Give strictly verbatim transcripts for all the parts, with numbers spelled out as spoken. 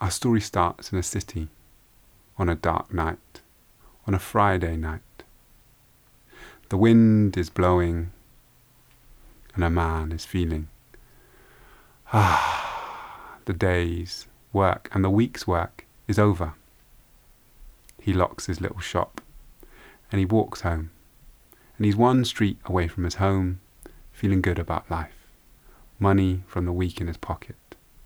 Our story starts in a city on a dark night, on a Friday night. The wind is blowing and a man is feeling, ah, the day's work and the week's work is over. He locks his little shop and he walks home, and he's one street away from his home, feeling good about life, money from the week in his pocket.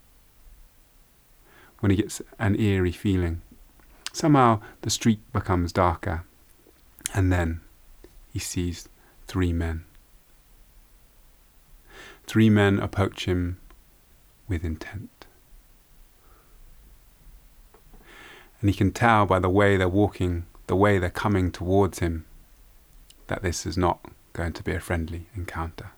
When he gets an eerie feeling, somehow the street becomes darker, and then he sees three men. Three men approach him with intent. And he can tell by the way they're walking, the way they're coming towards him, that this is not going to be a friendly encounter.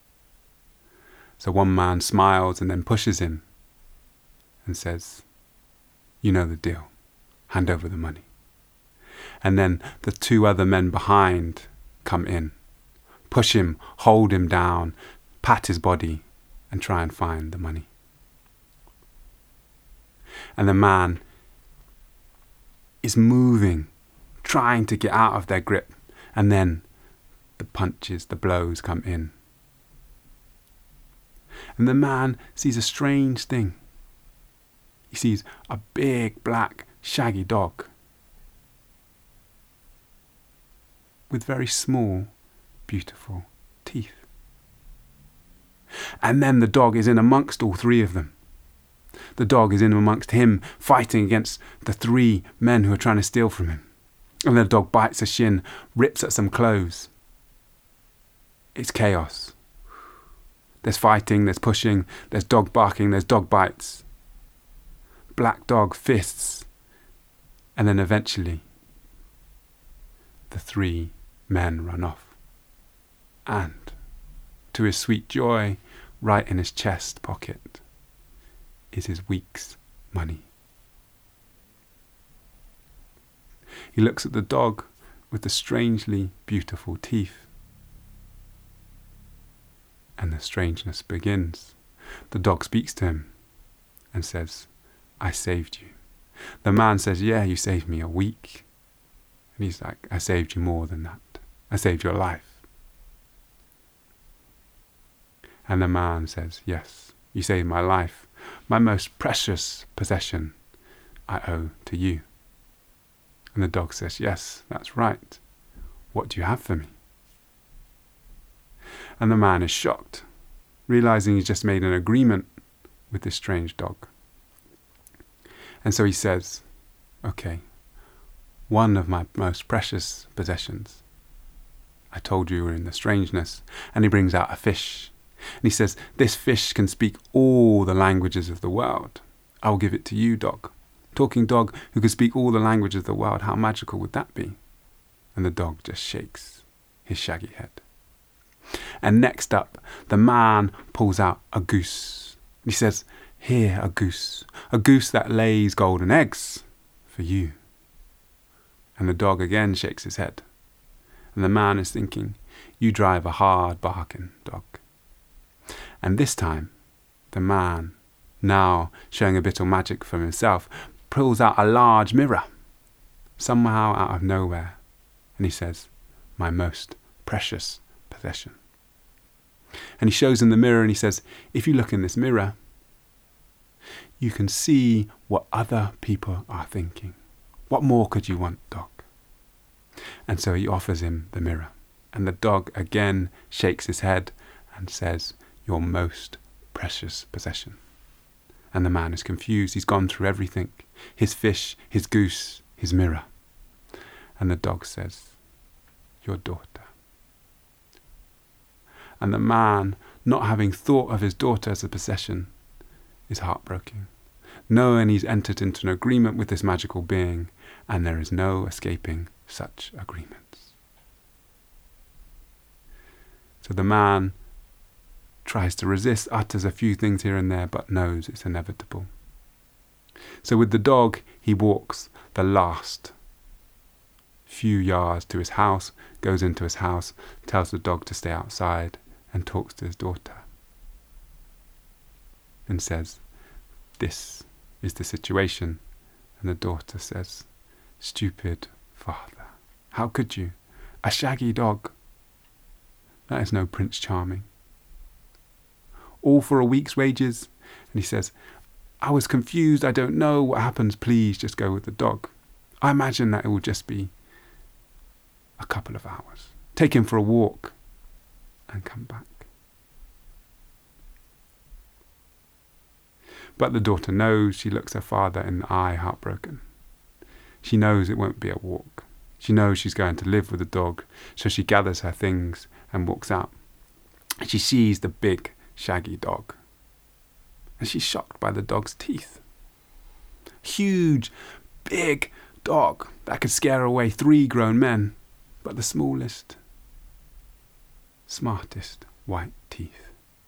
So one man smiles and then pushes him and says, "You know the deal. Hand over the money." And then the two other men behind come in, push him, hold him down, pat his body, and try and find the money. And the man is moving, trying to get out of their grip, and then the punches, the blows come in. And the man sees a strange thing. He sees a big, black, shaggy dog with very small, beautiful teeth. And then the dog is in amongst all three of them. The dog is in amongst him, fighting against the three men who are trying to steal from him. And the dog bites a shin, rips at some clothes. It's chaos. There's fighting, there's pushing, there's dog barking, there's dog bites. Black dog fists. And then eventually, the three men run off. And, to his sweet joy, right in his chest pocket is his week's money. He looks at the dog with the strangely beautiful teeth. And the strangeness begins. The dog speaks to him and says, "I saved you." The man says, "Yeah, you saved me a week." And he's like, "I saved you more than that. I saved your life." And the man says, "Yes, you saved my life. My most precious possession I owe to you." And the dog says, "Yes, that's right. What do you have for me?" And the man is shocked, realizing he's just made an agreement with this strange dog. And so he says, "Okay, one of my most precious possessions. I told you were in the strangeness." And he brings out a fish. And he says, "This fish can speak all the languages of the world. I will give it to you, dog. Talking dog who could speak all the languages of the world. How magical would that be?" And the dog just shakes his shaggy head. And next up, the man pulls out a goose. He says, "Here, a goose. A goose that lays golden eggs for you." And the dog again shakes his head. And the man is thinking, "You drive a hard bargain, dog." And this time, the man, now showing a bit of magic from himself, pulls out a large mirror, somehow out of nowhere. And he says, "My most precious possession." And he shows him the mirror and he says, "If you look in this mirror, you can see what other people are thinking. What more could you want, dog?" And so he offers him the mirror. And the dog again shakes his head and says, "Your most precious possession." And the man is confused. He's gone through everything. His fish, his goose, his mirror. And the dog says, "Your daughter." And the man, not having thought of his daughter as a possession, is heartbroken, knowing he's entered into an agreement with this magical being, and there is no escaping such agreements. So the man tries to resist, utters a few things here and there, but knows it's inevitable. So with the dog, he walks the last few yards to his house, goes into his house, tells the dog to stay outside, and talks to his daughter. And says, "This is the situation? And the daughter says, "Stupid father, how could you? A shaggy dog. That is no Prince Charming. All for a week's wages?" And he says, "I was confused, I don't know what happens, please just go with the dog. I imagine that it will just be a couple of hours. Take him for a walk and come back." But the daughter knows. She looks her father in the eye, heartbroken. She knows it won't be a walk. She knows she's going to live with the dog, so she gathers her things and walks out. And she sees the big, shaggy dog. And she's shocked by the dog's teeth. Huge, big dog that could scare away three grown men, but the smallest, smartest white teeth.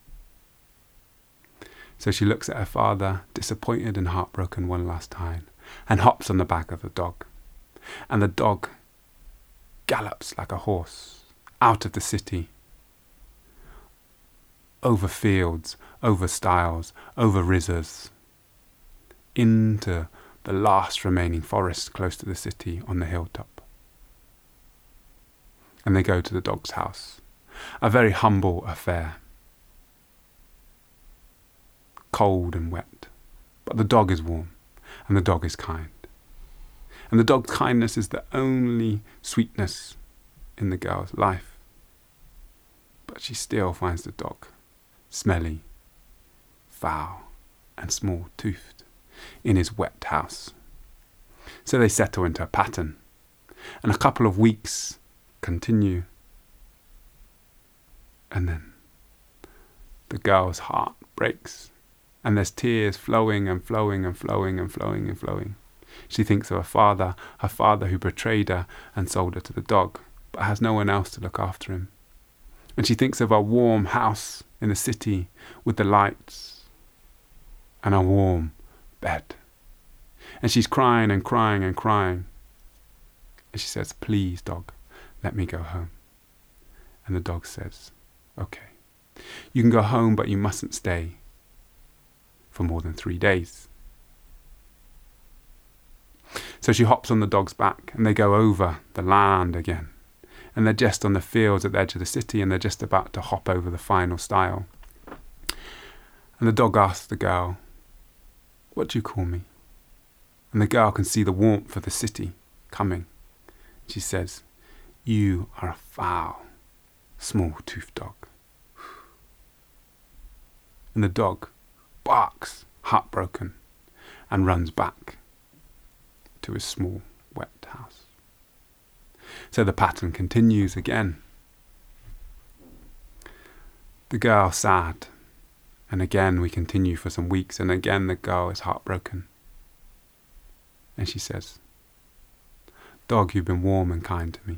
So she looks at her father, disappointed and heartbroken one last time, and hops on the back of the dog. And the dog gallops like a horse out of the city, over fields, over stiles, over rivers, into the last remaining forest close to the city on the hilltop. And they go to the dog's house, a very humble affair. Cold and wet, but the dog is warm, and the dog is kind. And the dog's kindness is the only sweetness in the girl's life. But she still finds the dog smelly, foul, and small-toothed in his wet house. So they settle into a pattern, and a couple of weeks continue. And then the girl's heart breaks. And there's tears flowing and flowing and flowing and flowing and flowing. She thinks of her father, her father who betrayed her and sold her to the dog, but has no one else to look after him. And she thinks of her warm house in the city with the lights and a warm bed. And she's crying and crying and crying. And she says, "Please, dog, let me go home." And the dog says, "Okay, you can go home, but you mustn't stay for more than three days. So she hops on the dog's back and they go over the land again. And they're just on the fields at the edge of the city and they're just about to hop over the final stile. And the dog asks the girl, "What do you call me?" And the girl can see the warmth of the city coming. She says, "You are a foul, small-toothed dog." And the dog barks, heartbroken, and runs back to his small, wet house. So the pattern continues again. The girl sad, and again we continue for some weeks, and again the girl is heartbroken. And she says, "Dog, you've been warm and kind to me.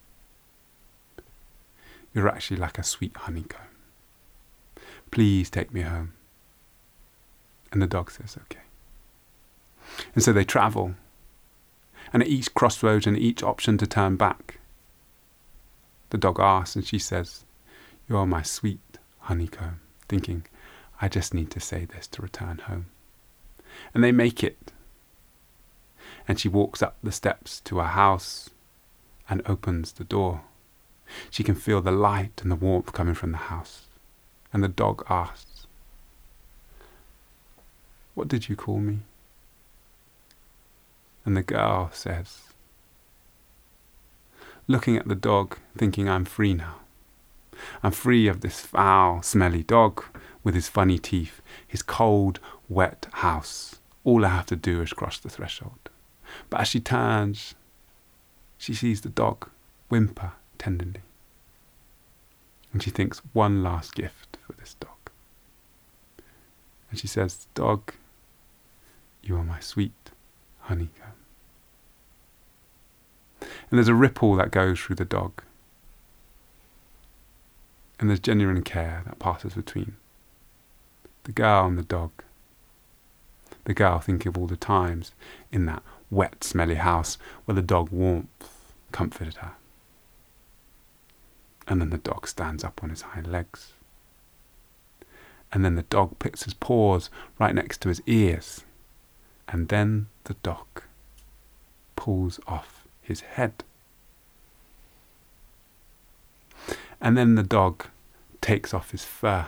You're actually like a sweet honeycomb. Please take me home." And the dog says, "Okay." And so they travel. And at each crossroads and each option to turn back, the dog asks and she says, "You're my sweet honeycomb," thinking, "I just need to say this to return home." And they make it. And she walks up the steps to her house and opens the door. She can feel the light and the warmth coming from the house. And the dog asks, "What did you call me?" And the girl says, looking at the dog, thinking, "I'm free now. I'm free of this foul, smelly dog with his funny teeth, his cold, wet house. All I have to do is cross the threshold." But as she turns, she sees the dog whimper tenderly. And she thinks, one last gift for this dog. And she says, "Dog, you are my sweet honeycomb." And there's a ripple that goes through the dog. And there's genuine care that passes between the girl and the dog. The girl thinking of all the times in that wet, smelly house where the dog warmth comforted her. And then the dog stands up on his hind legs. And then the dog puts his paws right next to his ears And then the dog pulls off his head. And then the dog takes off his fur.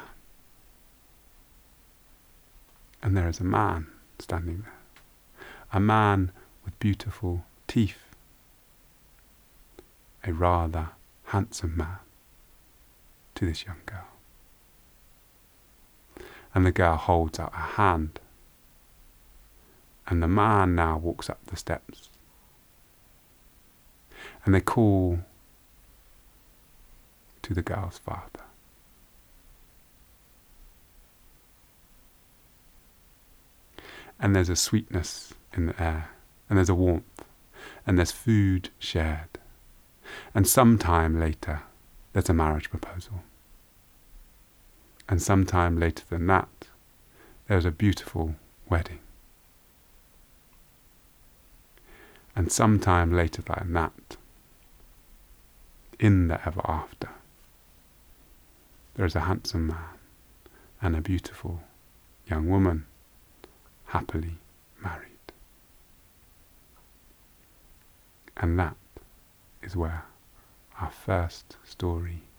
And there is a man standing there. A man with beautiful teeth. A rather handsome man to this young girl. And the girl holds out her hand. And the man now walks up the steps. And they call to the girl's father. And there's a sweetness in the air, and there's a warmth, and there's food shared. And sometime later, there's a marriage proposal. And sometime later than that, there's a beautiful wedding. And sometime later than that, in the ever after, there is a handsome man and a beautiful young woman happily married. And that is where our first story